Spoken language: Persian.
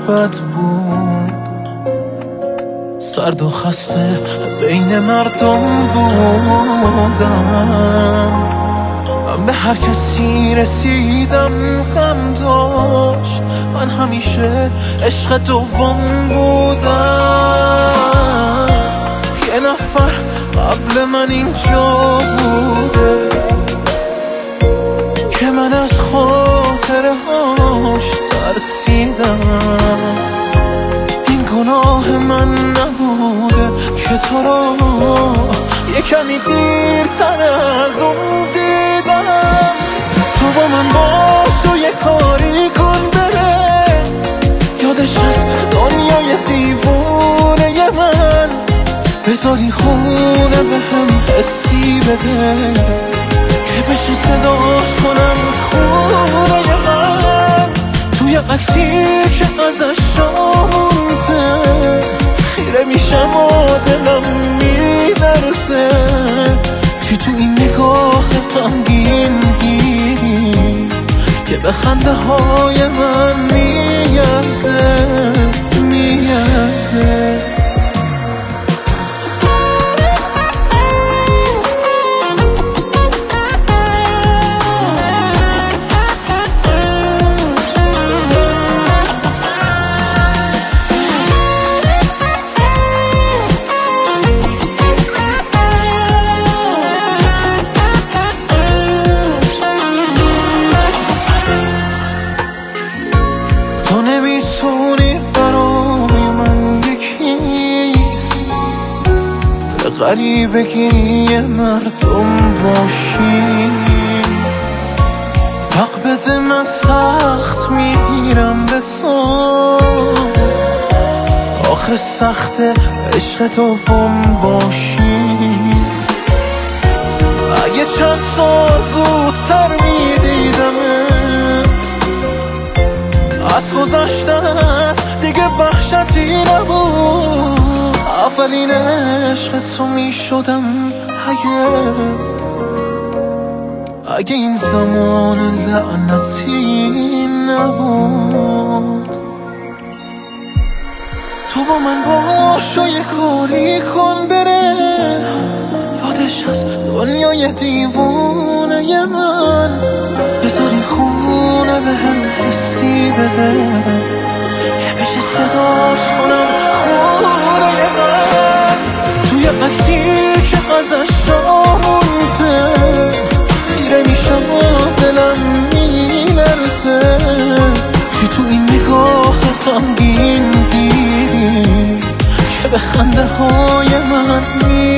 بد بود، سرد و خسته بین مردم بودم. من به هر کسی رسیدم غم داشت، من همیشه عشق دوم بودم. یه نفر قبل من اینجا بوده که من از خاطره هاش ترسیدم. این گناه من نبوده که تو را یه کمی دیرتر از اون دیدم. تو با من باش و یه کاری کن بره، یادش از دنیای دیوونه من. بذاری خونه به هم حسی بده که بشه صداش کنم خونه من. توی عکسی که ازش مونده خیره میشم و دلم میلرزه. چی تو این نگاه غمگین دیدی که به خنده های من میارزه میارزه. تو نمیتونی برای من یکی غریبگی مردم باشی. حق بده من سخت میگیرم به تو، آخه سخت عشق دوم باشی. اگه چند سال زودتر میدیدمت، از گذشتت دیگه وحشتی نبود. اولین عشق تو میشدم اگه این زمان لعنتی نبود. تو با من باش و یه کاری کن بره، یادش از دنیای دیوونه من. بذاری خونه به هم حسی بده که بشه صداش کنم خونه من. توی عکسی که ازش مونده خیره میشم و دلم میلرزه. چی تو این نگاه غمگین دیدی که به خنده های من